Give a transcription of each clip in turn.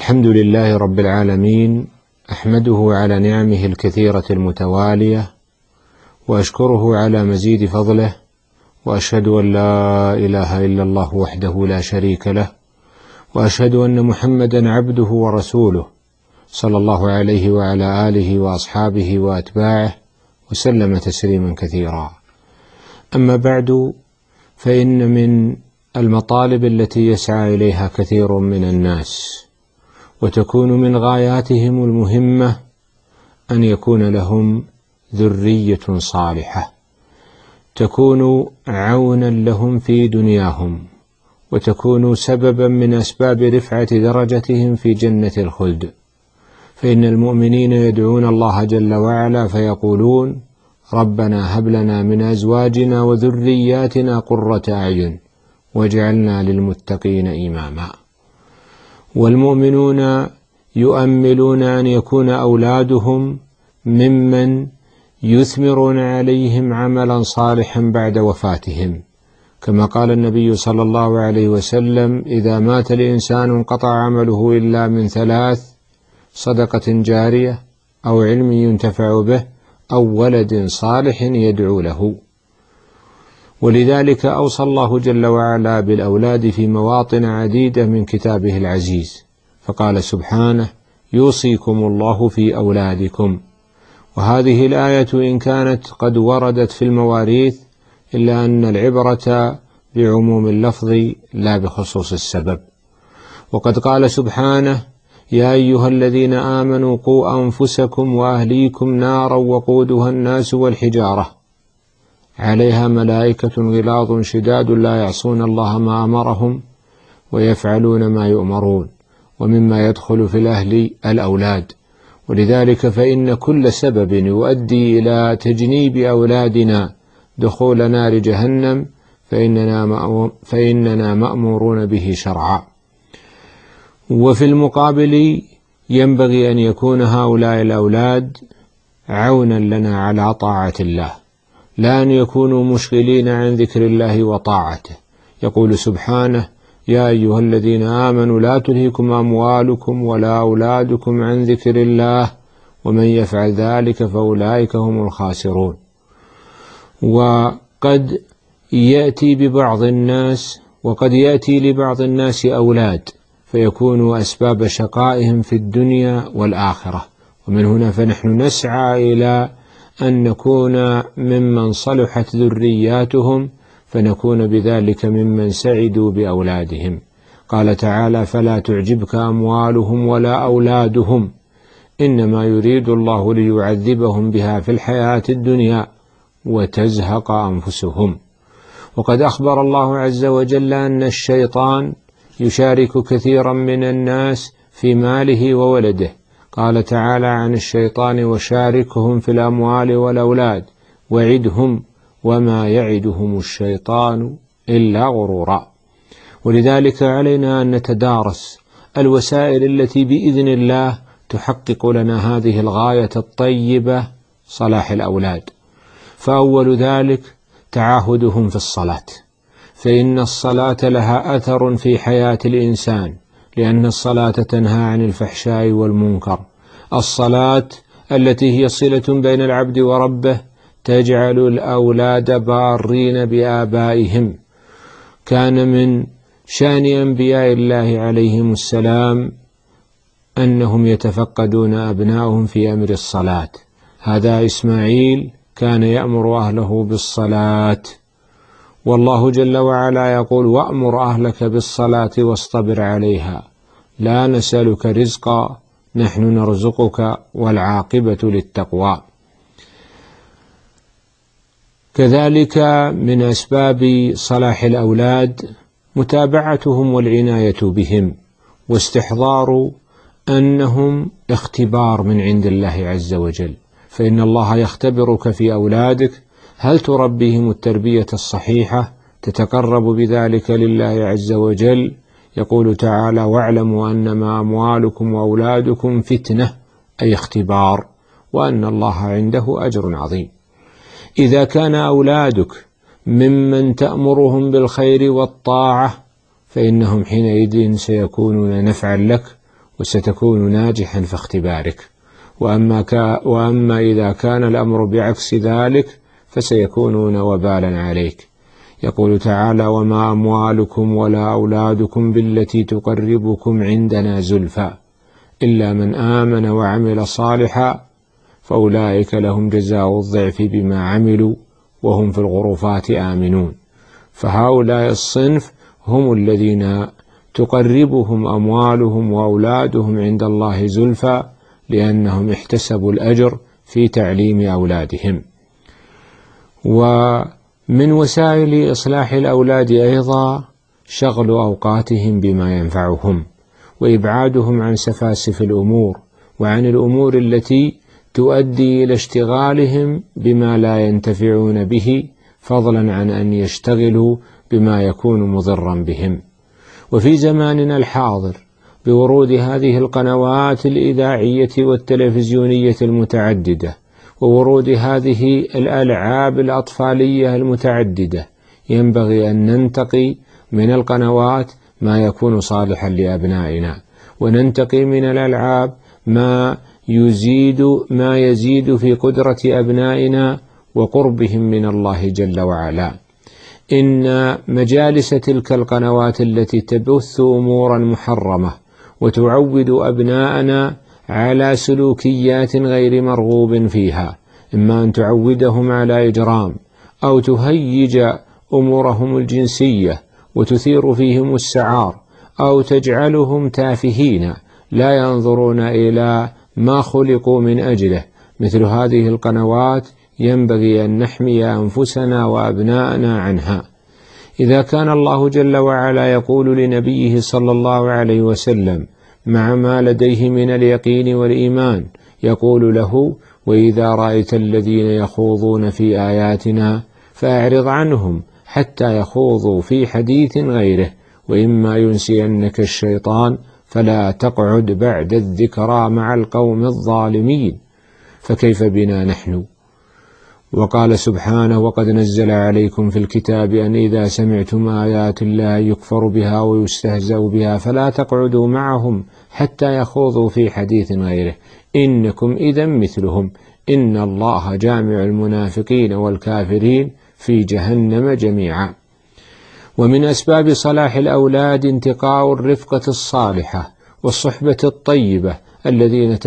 الحمد لله رب العالمين، أحمده على نعمه الكثيرة المتوالية، وأشكره على مزيد فضله، وأشهد أن لا إله إلا الله وحده لا شريك له، وأشهد أن محمدا عبده ورسوله صلى الله عليه وعلى آله وأصحابه وأتباعه وسلم تسليما كثيرا. أما بعد، فإن من المطالب التي يسعى إليها كثير من الناس وتكون من غاياتهم المهمة أن يكون لهم ذرية صالحة تكون عونا لهم في دنياهم، وتكون سببا من أسباب رفعة درجتهم في جنة الخلد. فإن المؤمنين يدعون الله جل وعلا فيقولون: ربنا هب لنا من أزواجنا وذرياتنا قرة أعين واجعلنا للمتقين إماما. والمؤمنون يؤملون أن يكون أولادهم ممن يثمرون عليهم عملا صالحا بعد وفاتهم، كما قال النبي صلى الله عليه وسلم: إذا مات الإنسان انقطع عمله إلا من ثلاث: صدقة جارية، أو علم ينتفع به، أو ولد صالح يدعو له. ولذلك أوصى الله جل وعلا بالأولاد في مواطن عديدة من كتابه العزيز، فقال سبحانه: يوصيكم الله في أولادكم. وهذه الآية إن كانت قد وردت في المواريث، إلا أن العبرة بعموم اللفظ لا بخصوص السبب. وقد قال سبحانه: يا أيها الذين آمنوا قوا أنفسكم وأهليكم نارا وقودها الناس والحجارة عليها ملائكة غلاظ شداد لا يعصون الله ما أمرهم ويفعلون ما يؤمرون. ومما يدخل في الأهل الأولاد، ولذلك فإن كل سبب يؤدي إلى تجنيب أولادنا دخول نار جهنم فإننا مأمورون به شرعا. وفي المقابل ينبغي أن يكون هؤلاء الأولاد عونا لنا على طاعة الله، لا أن يكونوا مشغلين عن ذكر الله وطاعته. يقول سبحانه: يا أيها الذين آمنوا لا تلهكم أموالكم ولا أولادكم عن ذكر الله ومن يفعل ذلك فأولئك هم الخاسرون. وقد يأتي لبعض الناس أولاد فيكونوا أسباب شقائهم في الدنيا والآخرة، ومن هنا فنحن نسعى إلى أن نكون ممن صلحت ذرياتهم، فنكون بذلك ممن سعدوا بأولادهم. قال تعالى: فلا تعجبك أموالهم ولا أولادهم إنما يريد الله ليعذبهم بها في الحياة الدنيا وتزهق أنفسهم. وقد أخبر الله عز وجل أن الشيطان يشارك كثيرا من الناس في ماله وولده. قال تعالى عن الشيطان: وشاركهم في الأموال والأولاد وعدهم وما يعدهم الشيطان إلا غرورا. ولذلك علينا أن نتدارس الوسائل التي بإذن الله تحقق لنا هذه الغاية الطيبة، صلاح الأولاد. فأول ذلك تعاهدهم في الصلاة، فإن الصلاة لها أثر في حياة الإنسان، لأن الصلاة تنهى عن الفحشاء والمنكر. الصلاة التي هي صلة بين العبد وربه تجعل الأولاد بارين بآبائهم. كان من شأن أنبياء الله عليهم السلام أنهم يتفقدون أبنائهم في أمر الصلاة. هذا إسماعيل كان يأمر أهله بالصلاة، والله جل وعلا يقول: وأمر أهلك بالصلاة واصطبر عليها لا نسألك رزقا نحن نرزقك والعاقبة للتقوى. كذلك من أسباب صلاح الأولاد متابعتهم والعناية بهم، واستحضار أنهم اختبار من عند الله عز وجل. فإن الله يختبرك في أولادك، هل تربيهم التربية الصحيحة تتقرب بذلك لله عز وجل؟ يقول تعالى: واعلموا أنما أموالكم وأولادكم فتنة، أي اختبار، وأن الله عنده أجر عظيم. إذا كان أولادك ممن تأمرهم بالخير والطاعة فإنهم حينئذ سيكونون نفعا لك وستكون ناجحا في اختبارك. وأما إذا كان الأمر بعكس ذلك فسيكونون وبالا عليك. يقول تعالى: وما أموالكم ولا أولادكم بالتي تقربكم عندنا زلفى إلا من آمن وعمل صالحا فأولئك لهم جزاء الضعف بما عملوا وهم في الغرفات آمنون. فهؤلاء الصنف هم الذين تقربهم أموالهم وأولادهم عند الله زلفى، لأنهم احتسبوا الأجر في تعليم أولادهم. ومن وسائل إصلاح الأولاد أيضا شغل أوقاتهم بما ينفعهم، وإبعادهم عن سفاسف الأمور وعن الأمور التي تؤدي إلى اشتغالهم بما لا ينتفعون به، فضلا عن أن يشتغلوا بما يكون مضرا بهم. وفي زماننا الحاضر بورود هذه القنوات الإذاعية والتلفزيونية المتعددة، وورود هذه الألعاب الأطفالية المتعددة، ينبغي أن ننتقي من القنوات ما يكون صالحا لأبنائنا، وننتقي من الألعاب ما يزيد في قدرة أبنائنا وقربهم من الله جل وعلا. إن مجالس تلك القنوات التي تبث أمورا محرمة وتعود أبناءنا على سلوكيات غير مرغوب فيها، إما أن تعودهم على إجرام أو تهيج أمورهم الجنسية وتثير فيهم السعار، أو تجعلهم تافهين لا ينظرون إلى ما خلقوا من أجله، مثل هذه القنوات ينبغي أن نحمي أنفسنا وأبناءنا عنها. إذا كان الله جل وعلا يقول لنبيه صلى الله عليه وسلم مع ما لديه من اليقين والإيمان، يقول له: وإذا رأيت الذين يخوضون في آياتنا فأعرض عنهم حتى يخوضوا في حديث غيره، وإما ينسينك الشيطان فلا تقعد بعد الذكرى مع القوم الظالمين. فكيف بنا نحن؟ وقال سبحانه: وقد نزل عليكم في الكتاب أن إذا سمعتم آيات الله يكفر بها ويستهزأ بها فلا تقعدوا معهم حتى يخوضوا في حديث غيره إنكم إذا مثلهم إن الله جامع المنافقين والكافرين في جهنم جميعا. ومن أسباب صلاح الأولاد انتقاء الرفقة الصالحة والصحبة الطيبة الذين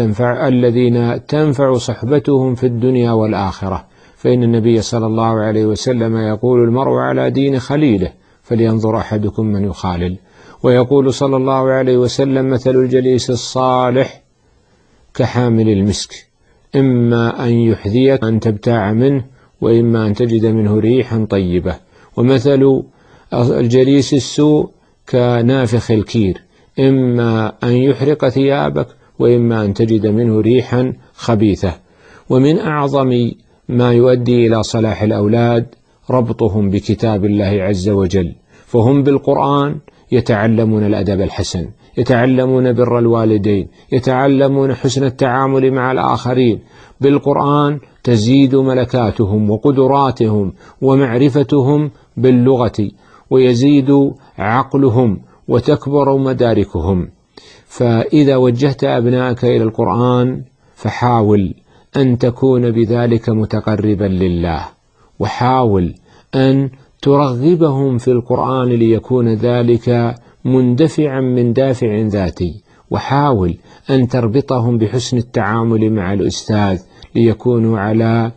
تنفع صحبتهم في الدنيا والآخرة، فإن النبي صلى الله عليه وسلم يقول: المرء على دين خليله فلينظر أحدكم من يخالل. ويقول صلى الله عليه وسلم: مثل الجليس الصالح كحامل المسك، إما أن يحذيك أن تبتاع منه، وإما أن تجد منه ريحا طيبة. ومثل الجليس السوء كنافخ الكير، إما أن يحرق ثيابك وإما أن تجد منه ريحا خبيثة. ومن أعظم ما يؤدي إلى صلاح الأولاد ربطهم بكتاب الله عز وجل، فهم بالقرآن يتعلمون الأدب الحسن، يتعلمون بر الوالدين، يتعلمون حسن التعامل مع الآخرين. بالقرآن تزيد ملكاتهم وقدراتهم ومعرفتهم باللغة، ويزيد عقلهم وتكبر مداركهم. فإذا وجهت أبنائك إلى القرآن فحاول أن تكون بذلك متقربا لله، وحاول أن ترغبهم في القرآن ليكون ذلك مندفعا من دافع ذاتي، وحاول أن تربطهم بحسن التعامل مع الأستاذ ليكونوا على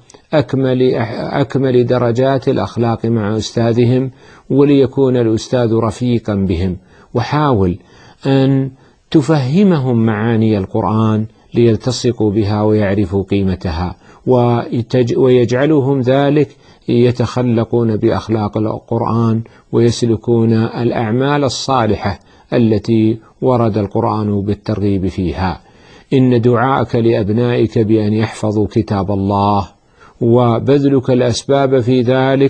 أكمل درجات الأخلاق مع أستاذهم، وليكون الأستاذ رفيقا بهم. وحاول أن تفهمهم معاني القرآن ليلتصقوا بها ويعرفوا قيمتها، ويجعلهم ذلك يتخلقون بأخلاق القرآن ويسلكون الأعمال الصالحة التي ورد القرآن بالترغيب فيها. إن دعاءك لأبنائك بأن يحفظوا كتاب الله وبذلك الأسباب في ذلك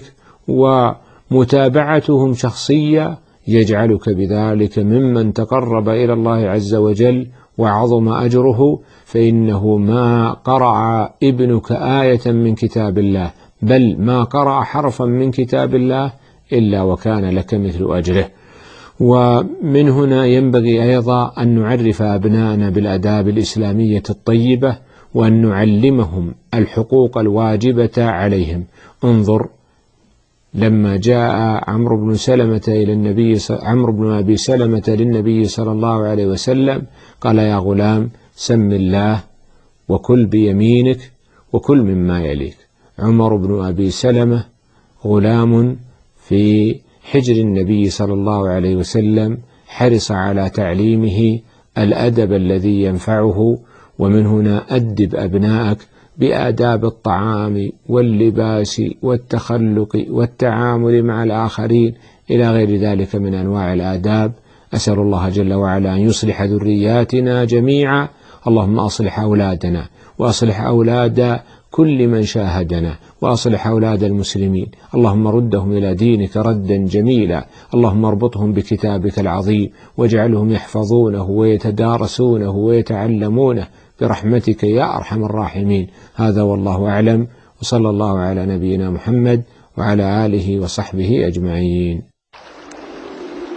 ومتابعتهم شخصية يجعلك بذلك ممن تقرب إلى الله عز وجل وعظم أجره. فإنه ما قرأ ابنك آية من كتاب الله، بل ما قرأ حرفا من كتاب الله، إلا وكان لك مثل أجره. ومن هنا ينبغي أيضا أن نعرف أبناءنا بالآداب الإسلامية الطيبة، وأن نعلمهم الحقوق الواجبة عليهم. انظر لما جاء عمرو بن أبي سلمة للنبي صلى الله عليه وسلم قال: يا غلام سم الله وكل بيمينك وكل مما يليك. عمر بن أبي سلمة غلام في حجر النبي صلى الله عليه وسلم، حرص على تعليمه الأدب الذي ينفعه. ومن هنا أدب أبنائك بآداب الطعام واللباس والتخلق والتعامل مع الآخرين إلى غير ذلك من أنواع الآداب. أسأل الله جل وعلا أن يصلح ذرياتنا جميعا. اللهم أصلح أولادنا وأصلح أولاد كل من شاهدنا، وأصلح أولاد المسلمين. اللهم ردهم إلى دينك ردا جميلا. اللهم اربطهم بكتابك العظيم، واجعلهم يحفظونه ويتدارسونه ويتعلمونه برحمتك يا أرحم الراحمين. هذا والله أعلم، وصلى الله على نبينا محمد وعلى آله وصحبه أجمعين.